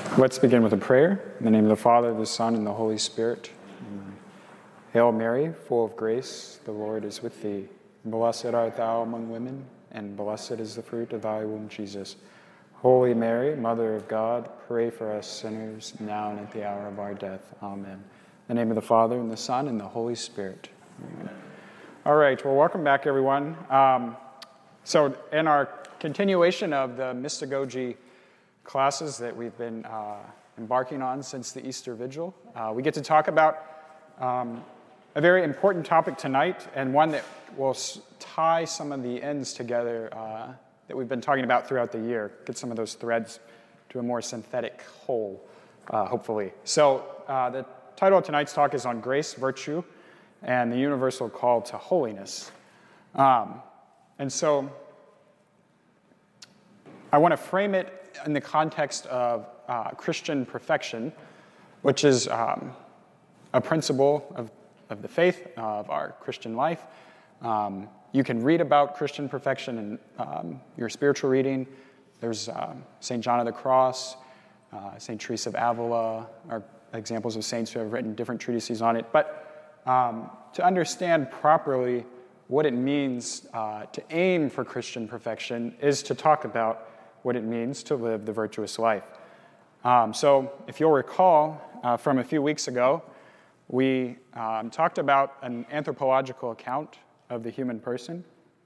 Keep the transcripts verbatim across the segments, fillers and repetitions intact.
Let's begin with a prayer. In the name of the Father, the Son, and the Holy Spirit. Amen. Hail Mary, full of grace, the Lord is with thee. Blessed art thou among women, and blessed is the fruit of thy womb, Jesus. Holy Mary, Mother of God, pray for us sinners, now and at the hour of our death. Amen. In the name of the Father, and the Son, and the Holy Spirit. Amen. All right, well, welcome back, everyone. Um, so in our continuation of the mystagogy classes that we've been uh, embarking on since the Easter Vigil, uh, we get to talk about um, a very important topic tonight, and one that will s- tie some of the ends together uh, that we've been talking about throughout the year, get some of those threads to a more synthetic whole, uh, hopefully. So uh, the title of tonight's talk is on grace, virtue, and the universal call to holiness. Um, and so I want to frame it in the context of uh, Christian perfection, which is um, a principle of, of the faith, of our Christian life. Um, you can read about Christian perfection in um, your spiritual reading. There's um, Saint John of the Cross, uh, Saint Teresa of Avila, are examples of saints who have written different treatises on it. But um, to understand properly what it means uh, to aim for Christian perfection is to talk about what it means to live the virtuous life. Um, so if you'll recall uh, from a few weeks ago, we um, talked about an anthropological account of the human person.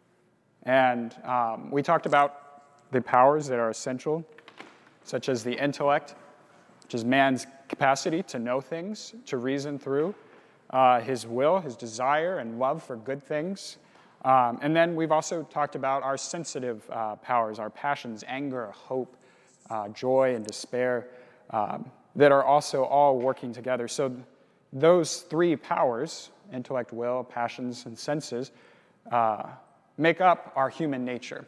And um, we talked about the powers that are essential, such as the intellect, which is man's capacity to know things, to reason through, uh, his will, his desire, and love for good things. Um, and then we've also talked about our sensitive uh, powers, our passions, anger, hope, uh, joy, and despair, um, that are also all working together. So those three powers, intellect, will, passions, and senses, uh, make up our human nature.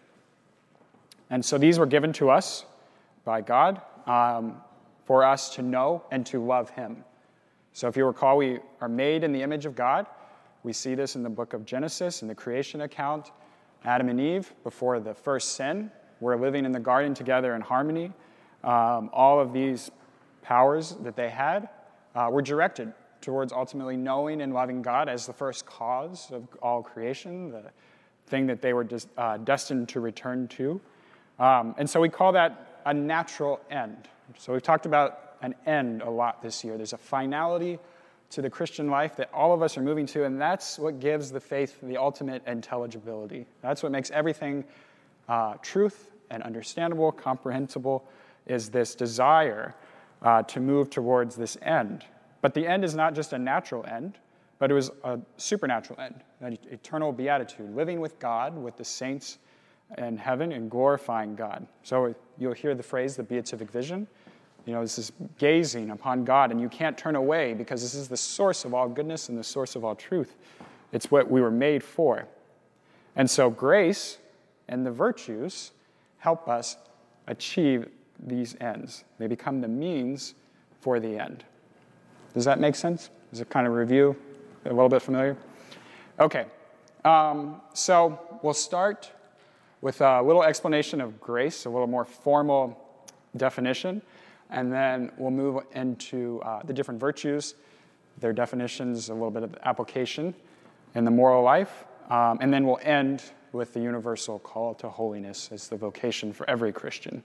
And so these were given to us by God um, for us to know and to love Him. So if you recall, we are made in the image of God. We see this in the book of Genesis, in the creation account. Adam and Eve, before the first sin, were living in the garden together in harmony. Um, all of these powers that they had uh, were directed towards ultimately knowing and loving God as the first cause of all creation, the thing that they were des- uh, destined to return to. Um, and so we call that a natural end. So we've talked about an end a lot this year. There's a finality to the Christian life that all of us are moving to, and that's what gives the faith the ultimate intelligibility. That's what makes everything uh, truth and understandable, comprehensible, is this desire uh, to move towards this end. But the end is not just a natural end, but it was a supernatural end, an eternal beatitude, living with God, with the saints in heaven, and glorifying God. So you'll hear the phrase, the beatific vision. You know, this is gazing upon God, and you can't turn away because this is the source of all goodness and the source of all truth. It's what we were made for. And so grace and the virtues help us achieve these ends. They become the means for the end. Does that make sense? Does it kind of review a little bit familiar? Okay, um, so we'll start with a little explanation of grace, a little more formal definition. And then we'll move into uh, the different virtues, their definitions, a little bit of application in the moral life. Um, and then we'll end with the universal call to holiness as the vocation for every Christian.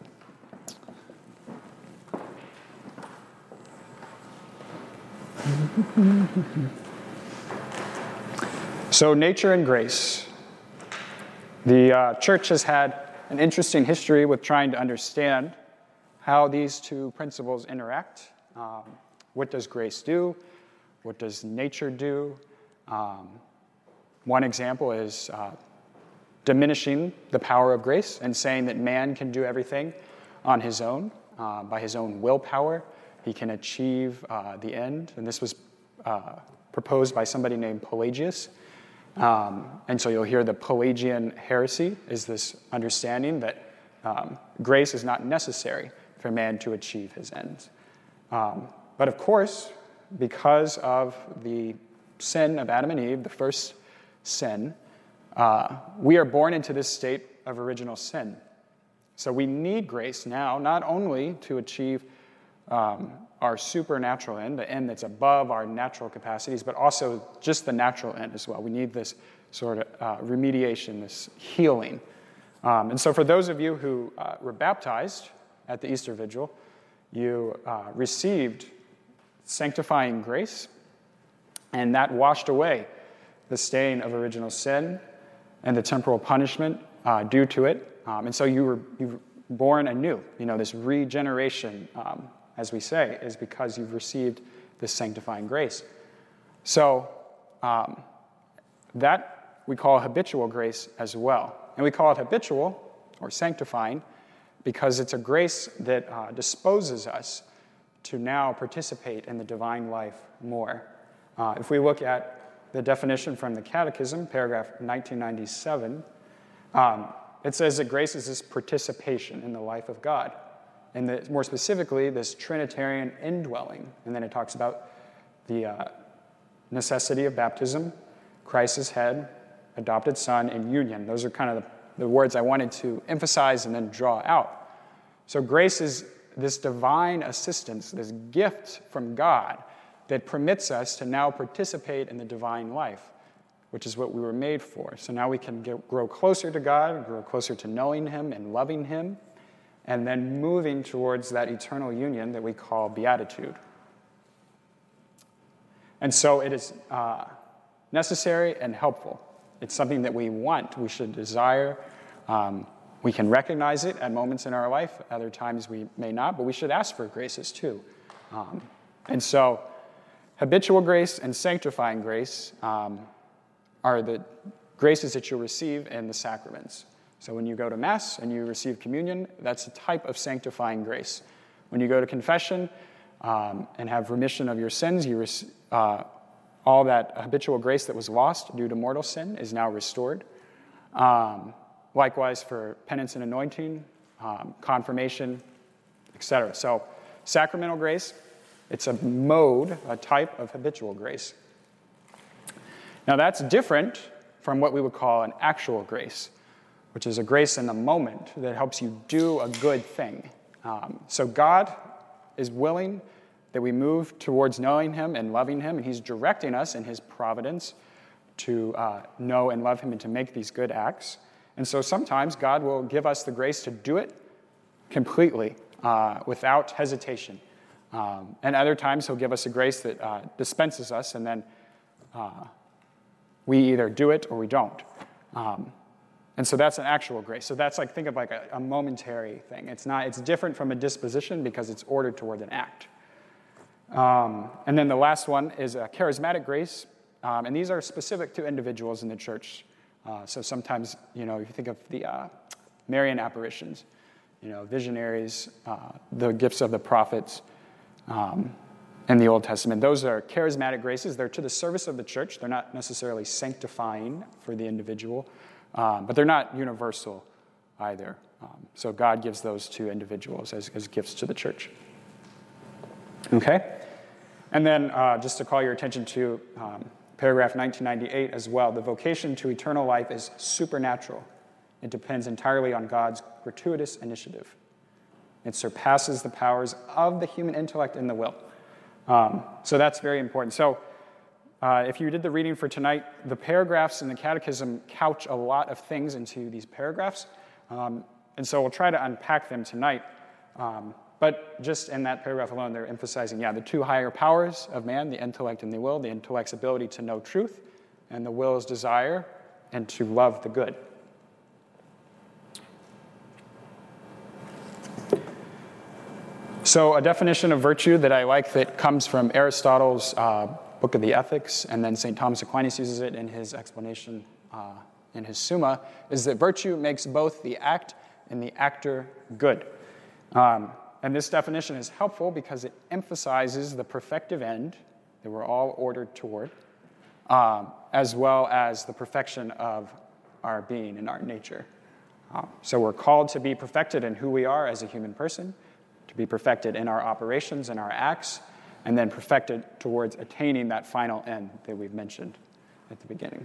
So nature and grace. The uh, church has had an interesting history with trying to understand how these two principles interact. Um, what does grace do? What does nature do? Um, one example is uh, diminishing the power of grace and saying that man can do everything on his own, uh, by his own willpower. He can achieve uh, the end. And this was uh, proposed by somebody named Pelagius. Um, and so you'll hear the Pelagian heresy is this understanding that um, grace is not necessary for man to achieve his ends. Um, but of course, because of the sin of Adam and Eve, the first sin, uh, we are born into this state of original sin. So we need grace now, not only to achieve um, our supernatural end, the end that's above our natural capacities, but also just the natural end as well. We need this sort of uh, remediation, this healing. Um, and so for those of you who uh, were baptized at the Easter Vigil, you uh, received sanctifying grace, and that washed away the stain of original sin and the temporal punishment uh, due to it. Um, and so you were, you were born anew. You know, this regeneration, um, as we say, is because you've received this sanctifying grace. So um, that we call habitual grace as well. And we call it habitual or sanctifying because it's a grace that uh, disposes us to now participate in the divine life more. Uh, if we look at the definition from the Catechism, paragraph nineteen ninety-seven, um, it says that grace is this participation in the life of God. And the, more specifically, this Trinitarian indwelling. And then it talks about the uh, necessity of baptism, Christ's head, adopted son, and union. Those are kind of the, the words I wanted to emphasize and then draw out. So grace is this divine assistance, this gift from God that permits us to now participate in the divine life, which is what we were made for. So now we can get, grow closer to God, grow closer to knowing him and loving him, and then moving towards that eternal union that we call beatitude. And so it is uh, necessary and helpful. It's something that we want, we should desire. Um, we can recognize it at moments in our life. Other times we may not, but we should ask for graces too. Um, and so habitual grace and sanctifying grace um, are the graces that you'll receive in the sacraments. So when you go to Mass and you receive communion, that's a type of sanctifying grace. When you go to confession um, and have remission of your sins, you rec- uh, all that habitual grace that was lost due to mortal sin is now restored. Um, likewise for penance and anointing, um, confirmation, et cetera. So sacramental grace, it's a mode, a type of habitual grace. Now that's different from what we would call an actual grace, which is a grace in the moment that helps you do a good thing. Um, so God is willing that we move towards knowing him and loving him, and he's directing us in his providence to uh, know and love him and to make these good acts. And so sometimes God will give us the grace to do it completely, uh, without hesitation. Um, and other times he'll give us a grace that uh, dispenses us, and then uh, we either do it or we don't. Um, and so that's an actual grace. So that's like, think of like a, a momentary thing. It's not, it's different from a disposition because it's ordered toward an act. Um, and then the last one is a charismatic grace. Um, and these are specific to individuals in the church. Uh, so sometimes, you know, if you think of the uh, Marian apparitions, you know, visionaries, uh, the gifts of the prophets, um, in the Old Testament, those are charismatic graces. They're to the service of the church. They're not necessarily sanctifying for the individual, um, but they're not universal either. Um, so God gives those to individuals as, as gifts to the church. Okay? And then uh, just to call your attention to um, paragraph nineteen ninety-eight as well, the vocation to eternal life is supernatural. It depends entirely on God's gratuitous initiative. It surpasses the powers of the human intellect and the will. Um, so that's very important. So uh, if you did the reading for tonight, the paragraphs in the Catechism couch a lot of things into these paragraphs. Um, and so we'll try to unpack them tonight. Um, but just in that paragraph alone, they're emphasizing, yeah, the two higher powers of man, the intellect and the will, the intellect's ability to know truth, and the will's desire and to love the good. So a definition of virtue that I like that comes from Aristotle's uh, Book of the Ethics, and then Saint Thomas Aquinas uses it in his explanation uh, in his Summa, is that virtue makes both the act and the actor good. Um, and this definition is helpful because it emphasizes the perfective end that we're all ordered toward, um, as well as the perfection of our being and our nature. Um, so we're called to be perfected in who we are as a human person, to be perfected in our operations and our acts, and then perfected towards attaining that final end that we've mentioned at the beginning.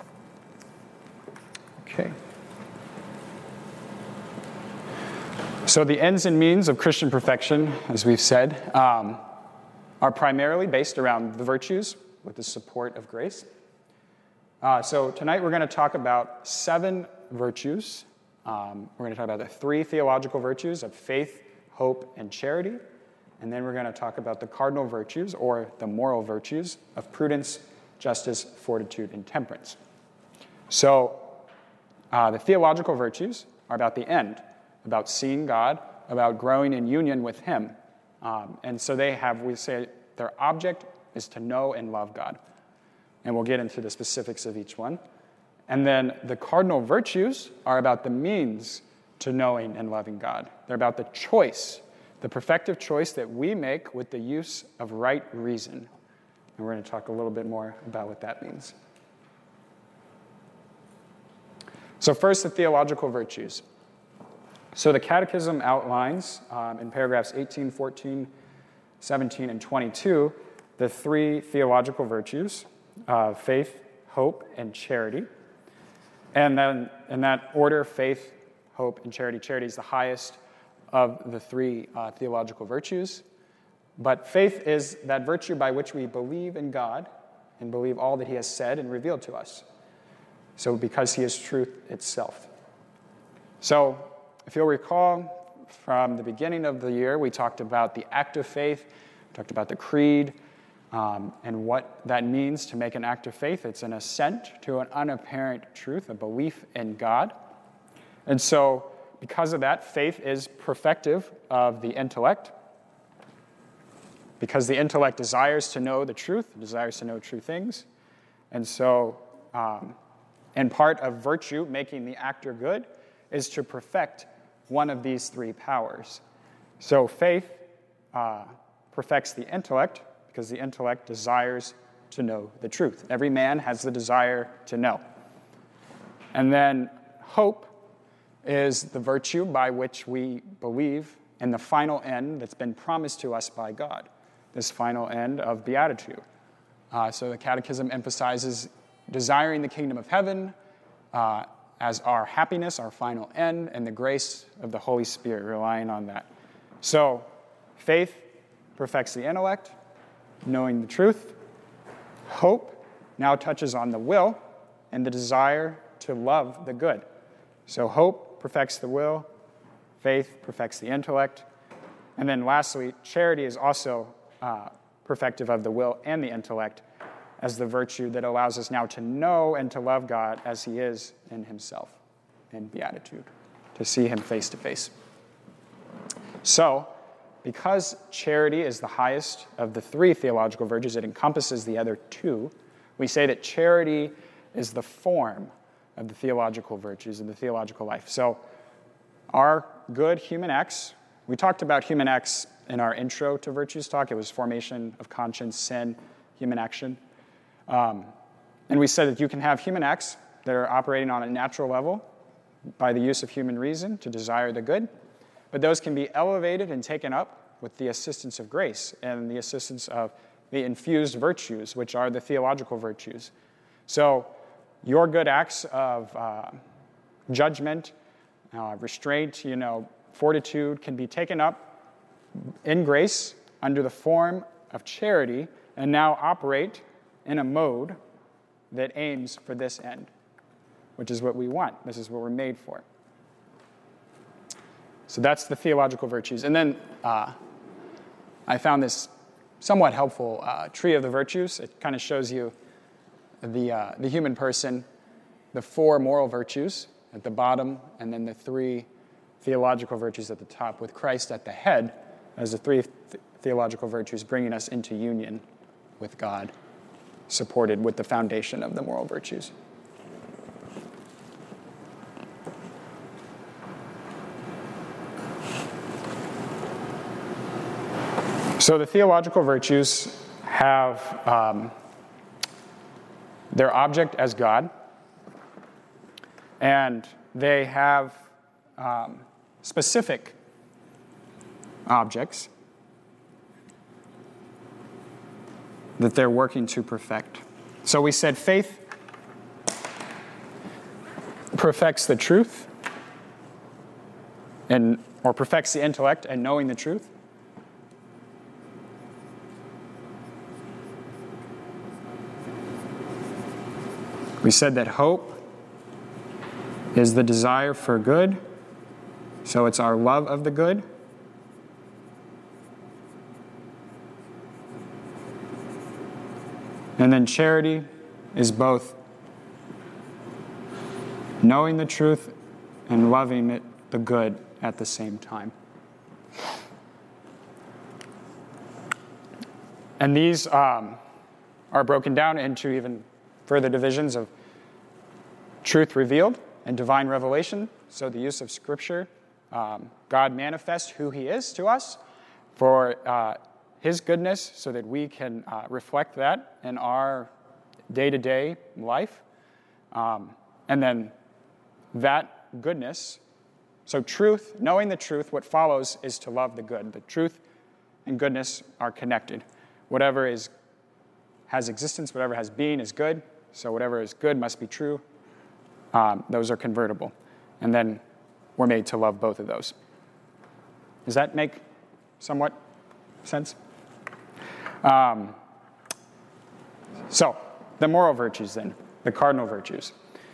Okay. So the ends and means of Christian perfection, as we've said, um, are primarily based around the virtues with the support of grace. Uh, so tonight we're going to talk about seven virtues. Um, we're going to talk about the three theological virtues of faith, hope, and charity. And then we're going to talk about the cardinal virtues, or the moral virtues, of prudence, justice, fortitude, and temperance. So uh, the theological virtues are about the end, about seeing God, about growing in union with Him. Um, and so they have, we say, their object is to know and love God. And we'll get into the specifics of each one. And then the cardinal virtues are about the means to knowing and loving God. They're about the choice, the perfective choice that we make with the use of right reason. And we're going to talk a little bit more about what that means. So first, the theological virtues. So the Catechism outlines um, in paragraphs eighteen, fourteen, seventeen, and twenty-two the three theological virtues, uh, faith, hope, and charity. And then in that order, faith, hope, and charity. Charity is the highest of the three uh, theological virtues. But faith is that virtue by which we believe in God and believe all that He has said and revealed to us. So because He is truth itself. So if you'll recall, from the beginning of the year, we talked about the act of faith, talked about the creed, um, and what that means to make an act of faith. It's an assent to an unapparent truth, a belief in God. And so because of that, faith is perfective of the intellect, because the intellect desires to know the truth, desires to know true things. And so, um, and part of virtue, making the actor good, is to perfect one of these three powers. So faith uh, perfects the intellect, because the intellect desires to know the truth. Every man has the desire to know. And then hope is the virtue by which we believe in the final end that's been promised to us by God, this final end of beatitude. Uh, so the Catechism emphasizes desiring the kingdom of heaven uh, as our happiness, our final end, and the grace of the Holy Spirit, relying on that. So faith perfects the intellect, knowing the truth. Hope now touches on the will and the desire to love the good. So hope perfects the will, faith perfects the intellect, and then lastly, charity is also uh, perfective of the will and the intellect as the virtue that allows us now to know and to love God as He is in Himself, in beatitude, to see Him face to face. So, because charity is the highest of the three theological virtues, it encompasses the other two, we say that charity is the form of the theological virtues of the theological life. So our good human acts, we talked about human acts in our intro to virtues talk. It was formation of conscience, sin, human action. Um, and we said that you can have human acts that are operating on a natural level by the use of human reason to desire the good, but those can be elevated and taken up with the assistance of grace and the assistance of the infused virtues, which are the theological virtues. So your good acts of uh, judgment, uh, restraint, you know, fortitude can be taken up in grace under the form of charity and now operate in a mode that aims for this end, which is what we want. This is what we're made for. So that's the theological virtues. And then uh, I found this somewhat helpful uh, tree of the virtues. It kind of shows you the uh, the human person, the four moral virtues at the bottom, and then the three theological virtues at the top, with Christ at the head as the three th- theological virtues bringing us into union with God, supported with the foundation of the moral virtues. So the theological virtues have um, their object as God, and they have um, specific objects that they're working to perfect. So we said faith perfects the truth and or perfects the intellect and knowing the truth. We said that hope is the desire for good, so it's our love of the good. And then charity is both knowing the truth and loving it, the good at the same time. And these um, are broken down into even further divisions of truth revealed and divine revelation. So the use of Scripture, um, God manifests who He is to us for uh, His goodness so that we can uh, reflect that in our day-to-day life. Um, and then that goodness, so truth, knowing the truth, what follows is to love the good. The truth and goodness are connected. Whatever is has existence, whatever has being is good. So whatever is good must be true. Um, those are convertible. And then we're made to love both of those. Does that make somewhat sense? Um, so, the moral virtues then, the cardinal virtues.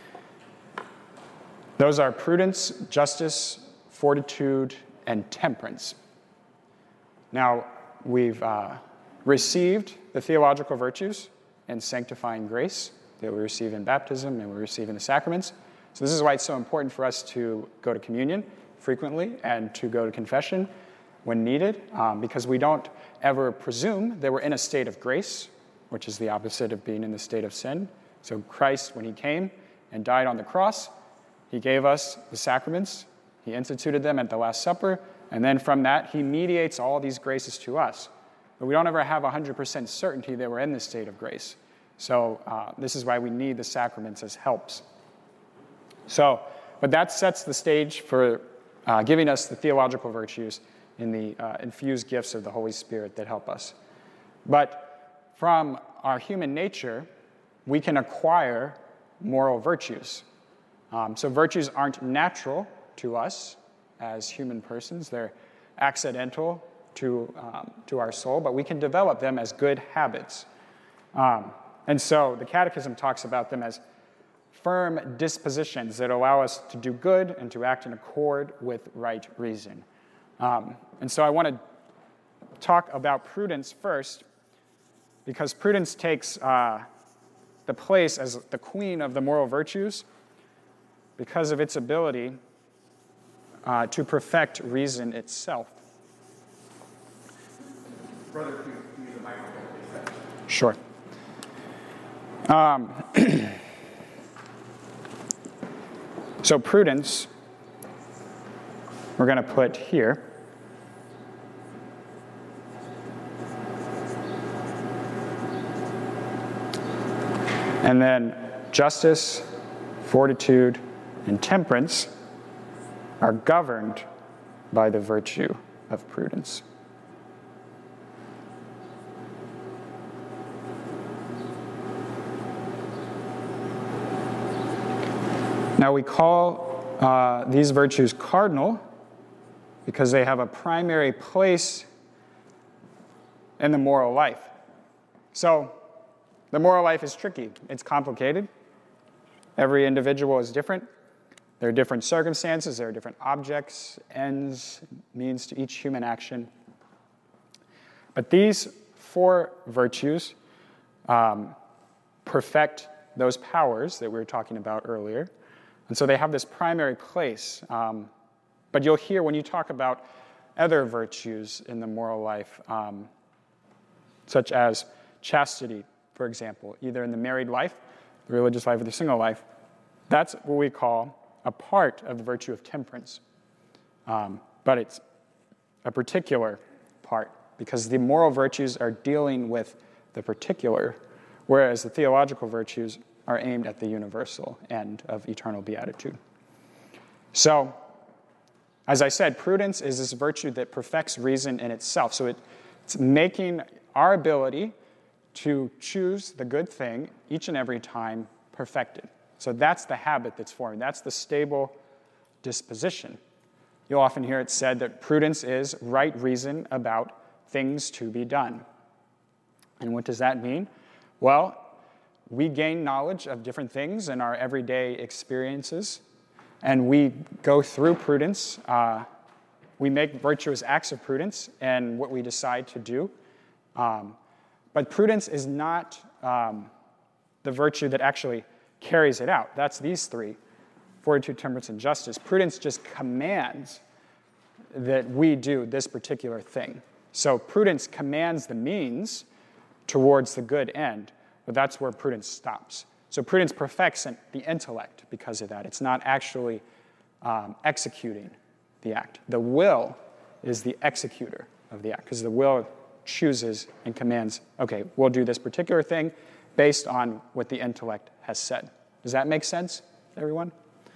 Those are prudence, justice, fortitude, and temperance. Now, we've uh, received the theological virtues and sanctifying grace that we receive in baptism and we receive in the sacraments. So this is why it's so important for us to go to communion frequently and to go to confession when needed, um, because we don't ever presume that we're in a state of grace, which is the opposite of being in the state of sin. So Christ, when He came and died on the cross, He gave us the sacraments. He instituted them at the Last Supper, and then from that, He mediates all these graces to us. But we don't ever have one hundred percent certainty that we're in this state of grace. So uh, this is why we need the sacraments as helps. So, but that sets the stage for uh, giving us the theological virtues in the uh, infused gifts of the Holy Spirit that help us. But from our human nature, we can acquire moral virtues. Um, so virtues aren't natural to us as human persons. They're accidental to, um, to our soul, but we can develop them as good habits. Um, and so the Catechism talks about them as firm dispositions that allow us to do good and to act in accord with right reason. Um, and so I want to talk about prudence first, because prudence takes uh, the place as the queen of the moral virtues because of its ability uh, to perfect reason itself. Brother, please use the microphone, please. Sure. Um, so prudence, we're going to put here. And then justice, fortitude, and temperance are governed by the virtue of prudence. Now we call uh, these virtues cardinal because they have a primary place in the moral life. So the moral life is tricky. It's complicated. Every individual is different. There are different circumstances. There are different objects, ends, means to each human action. But these four virtues um, perfect those powers that we were talking about earlier. And so they have this primary place. Um, but you'll hear when you talk about other virtues in the moral life, um, such as chastity, for example, either in the married life, the religious life, or the single life, that's what we call a part of the virtue of temperance. Um, but it's a particular part, because the moral virtues are dealing with the particular, whereas the theological virtues are aimed at the universal end of eternal beatitude. So, as I said, prudence is this virtue that perfects reason in itself. So it, it's making our ability to choose the good thing each and every time perfected. So that's the habit that's forming. That's the stable disposition. you'll often hear it said that prudence is right reason about things to be done. And what does that mean? Well, we gain knowledge of different things in our everyday experiences, and we go through prudence. Uh, we make virtuous acts of prudence in what we decide to do. Um, but prudence is not um, the virtue that actually carries it out. That's these three: fortitude, temperance, and justice. Prudence just commands that we do this particular thing. So prudence commands the means towards the good end, but that's where prudence stops. So prudence perfects the intellect because of that. It's not actually um, executing the act. The will is the executor of the act, because the will chooses and commands, okay, we'll do this particular thing based on what the intellect has said. Does that make sense, everyone?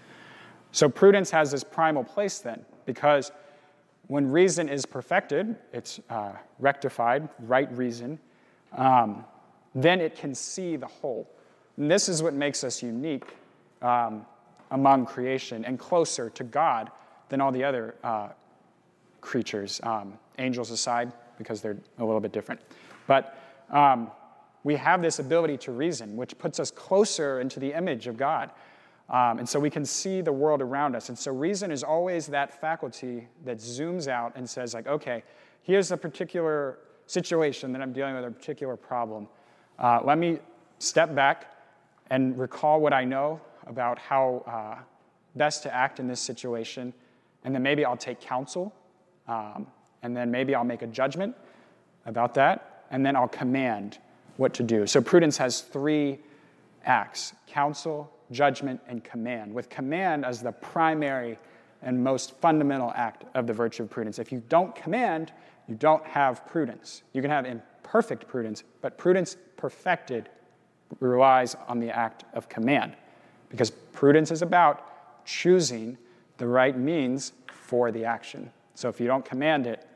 So prudence has this primal place then, because when reason is perfected, it's uh, rectified, right reason, um, then it can see the whole. And this is what makes us unique um, among creation and closer to God than all the other uh, creatures, um, angels aside, because they're a little bit different. But um, we have this ability to reason, which puts us closer into the image of God. Um, and so we can see the world around us. And so reason is always that faculty that zooms out and says, like, okay, here's a particular situation that I'm dealing with, a particular problem. Uh, let me step back and recall what I know about how uh, best to act in this situation. And then maybe I'll take counsel. Um, and then maybe I'll make a judgment about that. And then I'll command what to do. So prudence has three acts: counsel, judgment, and command, with command as the primary and most fundamental act of the virtue of prudence. If you don't command, you don't have prudence. You can have imperfect prudence, but prudence perfected relies on the act of command, because prudence is about choosing the right means for the action. So if you don't command it,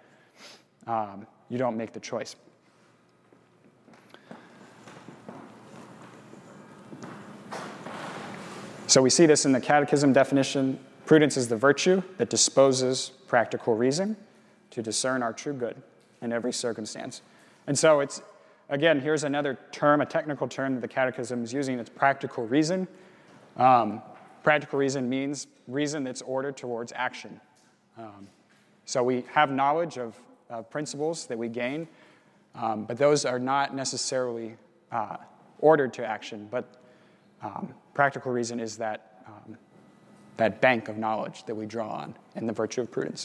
um, you don't make the choice. So we see this in the Catechism definition. Prudence is the virtue that disposes practical reason to discern our true good in every circumstance. And so it's, again, here's another term, a technical term that the Catechism is using. It's practical reason. Um, practical reason means reason that's ordered towards action. Um, so we have knowledge of uh, principles that we gain, um, but those are not necessarily uh, ordered to action. But um, practical reason is that, um, that bank of knowledge that we draw on in the virtue of prudence.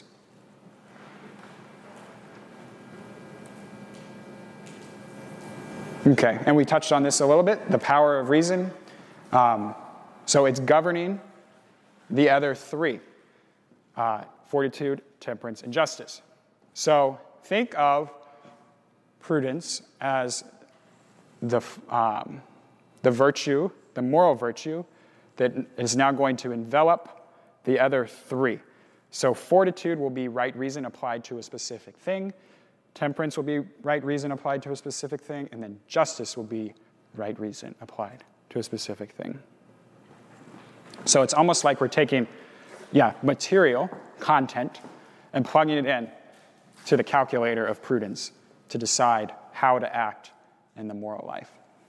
Okay, and we touched on this a little bit, the power of reason. Um, so it's governing the other three, uh, fortitude, temperance, and justice. So think of prudence as the, um, the virtue, the moral virtue, that is now going to envelop the other three. So fortitude will be right reason applied to a specific thing. Temperance will be right reason applied to a specific thing, and then justice will be right reason applied to a specific thing. So it's almost like we're taking, yeah, material, content, and plugging it in to the calculator of prudence to decide how to act in the moral life.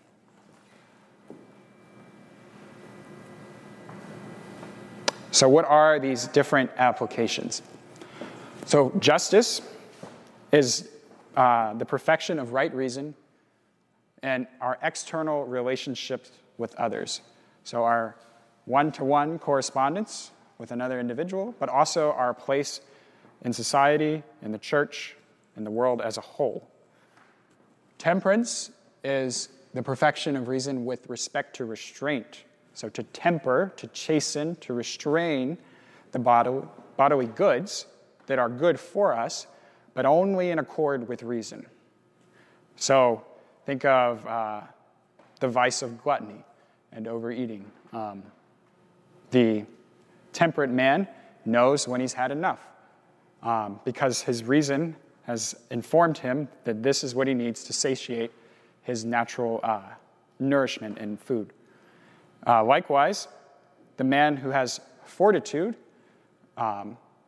So what are these different applications? So justice is uh, the perfection of right reason and our external relationships with others. So our one-to-one correspondence with another individual, but also our place in society, in the church, in the world as a whole. Temperance is the perfection of reason with respect to restraint. So to temper, to chasten, to restrain the bodily, bodily goods that are good for us, but only in accord with reason. So think of uh, the vice of gluttony and overeating. Um, the temperate man knows when he's had enough um, because his reason has informed him that this is what he needs to satiate his natural uh, nourishment in food. Uh, likewise, the man who has fortitude um,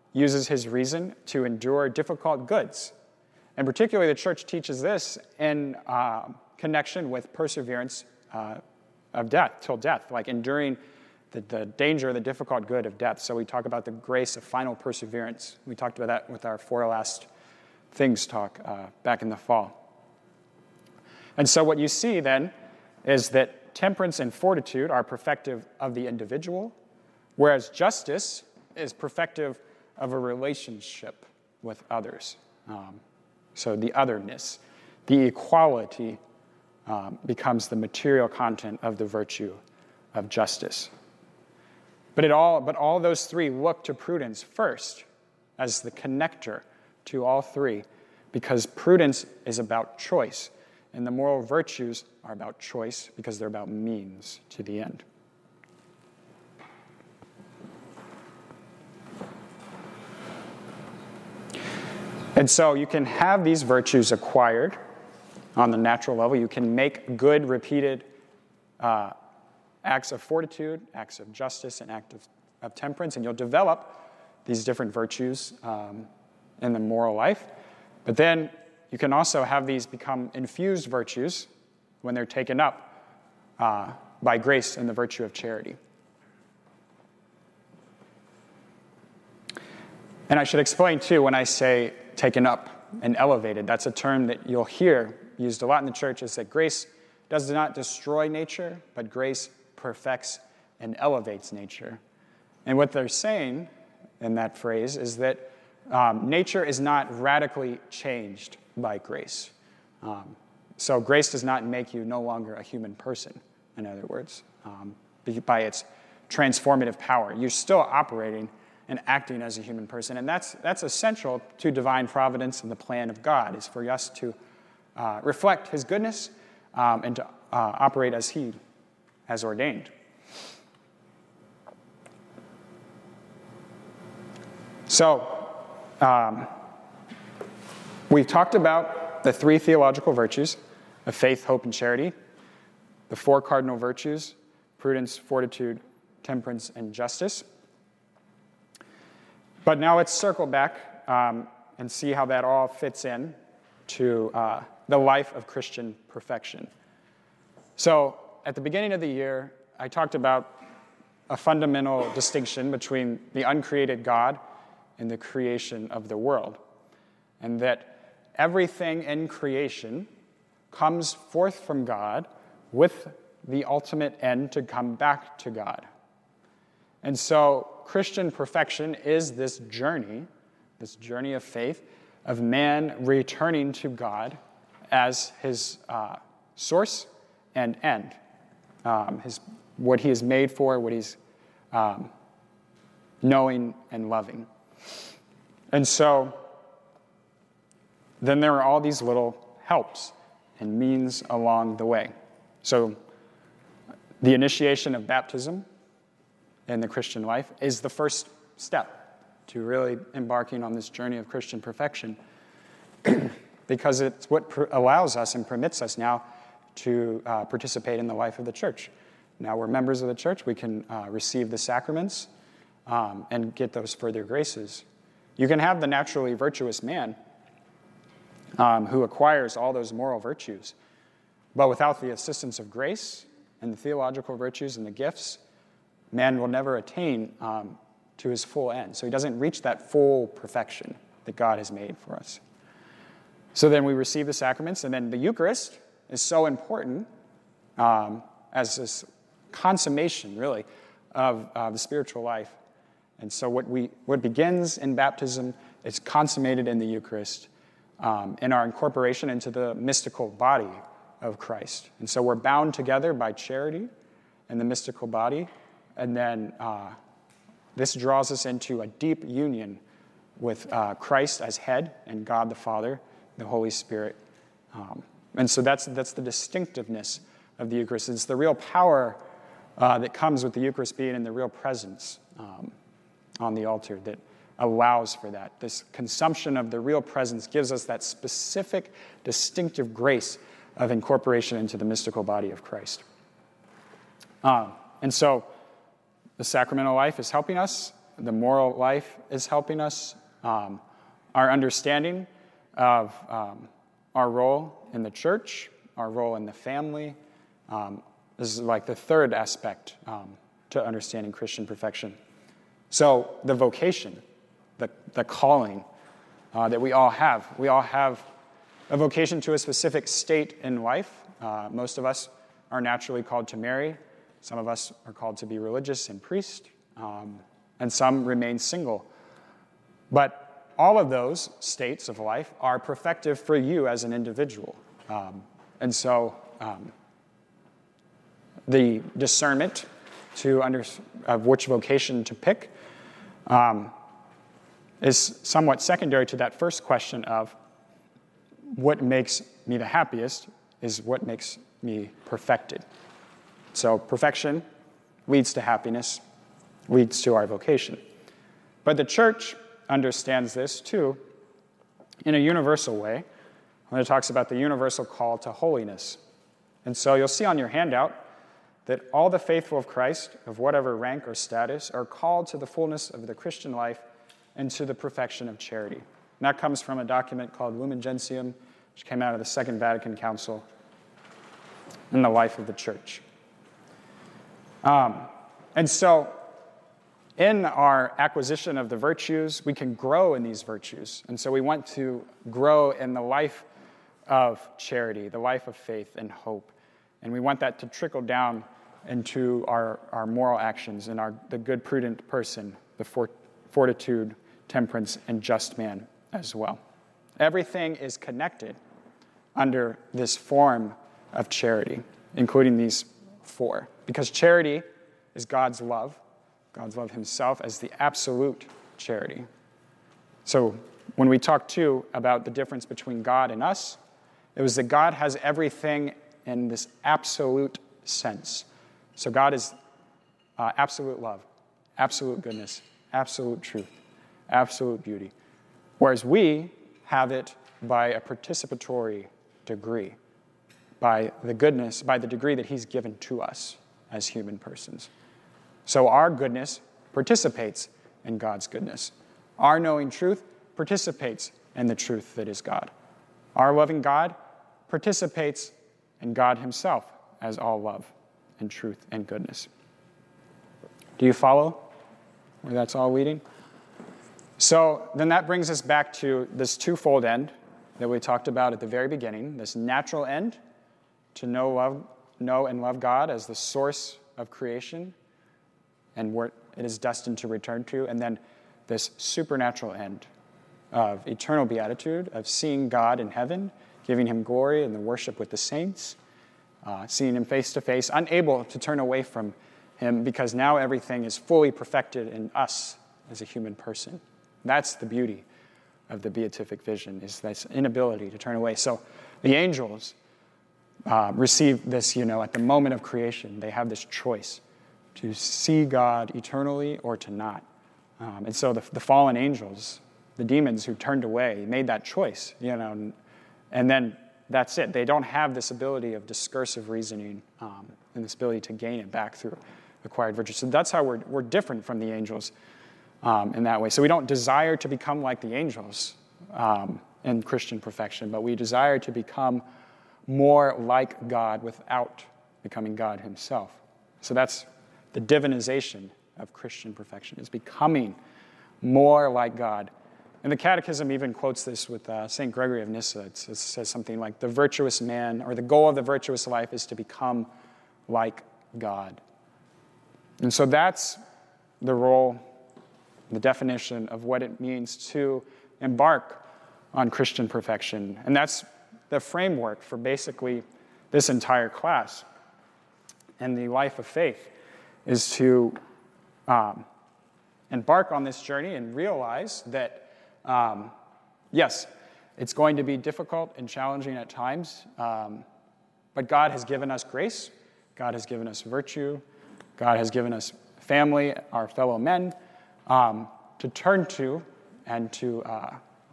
uses his reason to endure difficult goods. And particularly the church teaches this in uh, connection with perseverance uh, of death, till death, like enduring the, the danger, the difficult good of death. So we talk about the grace of final perseverance. We talked about that with our four last things talk uh, back in the fall. And so what you see then is that temperance and fortitude are perfective of the individual, whereas justice is perfective of a relationship with others. Um, so the otherness, the equality um, becomes the material content of the virtue of justice. But it all, but all those three look to prudence first as the connector to all three, because prudence is about choice, and the moral virtues are about choice because they're about means to the end. And so you can have these virtues acquired on the natural level. You can make good, repeated uh, acts of fortitude, acts of justice, and acts of, of temperance, and you'll develop these different virtues um, in the moral life. But then you can also have these become infused virtues when they're taken up uh, by grace and the virtue of charity. And I should explain, too, when I say taken up and elevated, that's a term that you'll hear used a lot in the church, is that grace does not destroy nature, but grace perfects and elevates nature. And what they're saying in that phrase is that um, nature is not radically changed by grace. Um, so grace does not make you no longer a human person, in other words, um, by its transformative power. You're still operating and acting as a human person. And that's that's essential to divine providence and the plan of God, is for us to uh, reflect his goodness um, and to uh, operate as he has ordained. So, um, we've talked about the three theological virtues of faith, hope, and charity, the four cardinal virtues, prudence, fortitude, temperance, and justice. But now let's circle back um, and see how that all fits in to uh, the life of Christian perfection. So at the beginning of the year, I talked about a fundamental distinction between the uncreated God and the creation of the world, and that everything in creation comes forth from God with the ultimate end to come back to God. And so Christian perfection is this journey, this journey of faith, of man returning to God as his uh, source and end, um, his, what he is made for, what he's um, knowing and loving. And so then there are all these little helps and means along the way. So the initiation of baptism in the Christian life is the first step to really embarking on this journey of Christian perfection, because it's what pr- allows us and permits us now to uh, participate in the life of the church. Now we're members of the church, we can uh, receive the sacraments um, and get those further graces. You can have the naturally virtuous man um, who acquires all those moral virtues, but without the assistance of grace and the theological virtues and the gifts, man will never attain um, to his full end. So he doesn't reach that full perfection that God has made for us. So then we receive the sacraments, and then the Eucharist is so important um, as this consummation, really, of uh, the spiritual life. And so what we what begins in baptism is consummated in the Eucharist, um, in our incorporation into the mystical body of Christ. And so we're bound together by charity in the mystical body. And then uh, this draws us into a deep union with uh, Christ as head and God the Father, the Holy Spirit. Um, and so that's that's the distinctiveness of the Eucharist. It's the real power uh, that comes with the Eucharist being in the real presence um, on the altar that allows for that. This consumption of the real presence gives us that specific, distinctive grace of incorporation into the mystical body of Christ. Um, and so the sacramental life is helping us The moral life is helping us. Um, our understanding of um, our role in the church, our role in the family, um, is like the third aspect um, to understanding Christian perfection. So the vocation, the, the calling uh, that we all have. We all have a vocation to a specific state in life. Uh, most of us are naturally called to marry. Some of us are called to be religious and priest, um, and some remain single. But all of those states of life are perfective for you as an individual. Um, and so um, the discernment to under, of which vocation to pick um, is somewhat secondary to that first question of what makes me the happiest is what makes me perfected. So perfection leads to happiness, leads to our vocation. But the church understands this too in a universal way when it talks about the universal call to holiness. And so you'll see on your handout that all the faithful of Christ, of whatever rank or status, are called to the fullness of the Christian life and to the perfection of charity. And that comes from a document called Lumen Gentium, which came out of the Second Vatican Council in the life of the church. Um, and so in our acquisition of the virtues, we can grow in these virtues. And so we want to grow in the life of charity, the life of faith and hope. And we want that to trickle down into our, our moral actions and our the good, prudent person, the fort, fortitude, temperance, and just man as well. Everything is connected under this form of charity, including these four. Because charity is God's love, God's love himself as the absolute charity. So when we talk too about the difference between God and us, it was that God has everything in this absolute sense. So God is uh, absolute love, absolute goodness, absolute truth, absolute beauty. Whereas we have it by a participatory degree, by the goodness, by the degree that he's given to us as human persons. So our goodness participates in God's goodness. Our knowing truth participates in the truth that is God. Our loving God participates in God himself as all love and truth and goodness. Do you follow where that's all leading? So then that brings us back to this twofold end that we talked about at the very beginning, this natural end, to know, love, know and love God as the source of creation and where it is destined to return to, and then this supernatural end of eternal beatitude, of seeing God in heaven, giving him glory and the worship with the saints, uh, seeing him face to face, unable to turn away from him because now everything is fully perfected in us as a human person. That's the beauty of the beatific vision, is this inability to turn away. So the angels uh, receive this, you know, at the moment of creation. They have this choice to see God eternally or to not. Um, and so the, the fallen angels, the demons who turned away, made that choice, you know, and, and then that's it. They don't have this ability of discursive reasoning um, and this ability to gain it back through acquired virtue. So that's how we're, we're different from the angels um, in that way. So we don't desire to become like the angels um, in Christian perfection, but we desire to become more like God without becoming God himself. So that's the divinization of Christian perfection, is becoming more like God. And the Catechism even quotes this with uh, Saint Gregory of Nyssa. It says, it says something like, the virtuous man, or the goal of the virtuous life is to become like God. And so that's the role, the definition of what it means to embark on Christian perfection. And that's the framework for basically this entire class. And the life of faith is to um, embark on this journey and realize that Um, yes, it's going to be difficult and challenging at times, um, but God has given us grace, God has given us virtue, God has given us family, our fellow men, um, to turn to and to uh,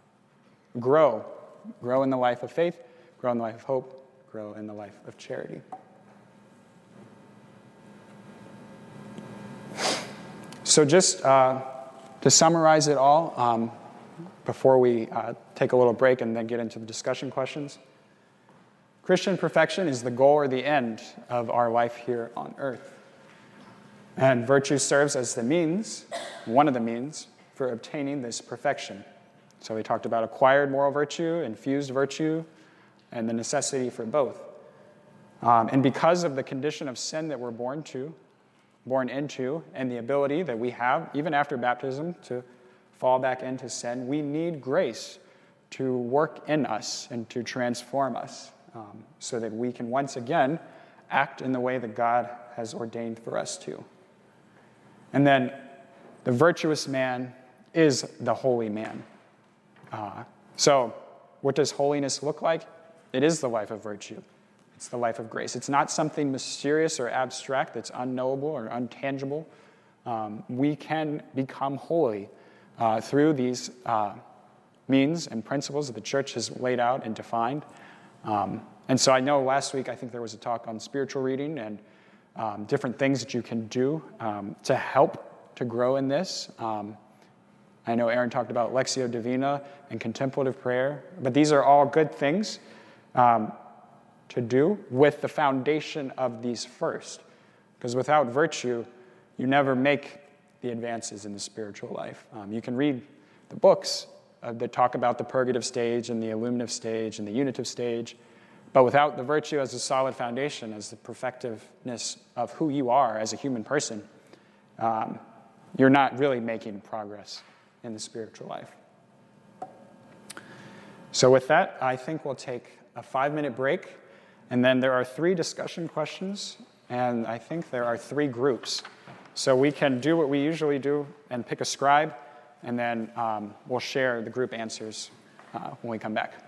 grow, grow in the life of faith, grow in the life of hope, grow in the life of charity. So just uh, to summarize it all, um, before we uh, take a little break and then get into the discussion questions, Christian perfection is the goal or the end of our life here on earth. And virtue serves as the means, one of the means, for obtaining this perfection. So we talked about acquired moral virtue, infused virtue, and the necessity for both. Um, and because of the condition of sin that we're born to, born into, and the ability that we have, even after baptism, to fall back into sin, we need grace to work in us and to transform us, um, so that we can once again act in the way that God has ordained for us to. And then the virtuous man is the holy man. Uh, so what does holiness look like? It is the life of virtue. It's the life of grace. It's not something mysterious or abstract that's unknowable or untangible. Um, we can become holy uh, through these uh, means and principles that the church has laid out and defined. Um, and so I know last week I think there was a talk on spiritual reading and um, different things that you can do um, to help to grow in this. Um, I know Aaron talked about Lectio Divina and contemplative prayer, but these are all good things um, to do with the foundation of these first. Because without virtue, you never make the advances in the spiritual life. Um, you can read the books uh, that talk about the purgative stage and the illuminative stage and the unitive stage, but without the virtue as a solid foundation, as the perfectiveness of who you are as a human person, um, you're not really making progress in the spiritual life. So with that, I think we'll take a five-minute break, and then there are three discussion questions, and I think there are three groups. So we can do what we usually do and pick a scribe, and then um, we'll share the group answers uh, when we come back.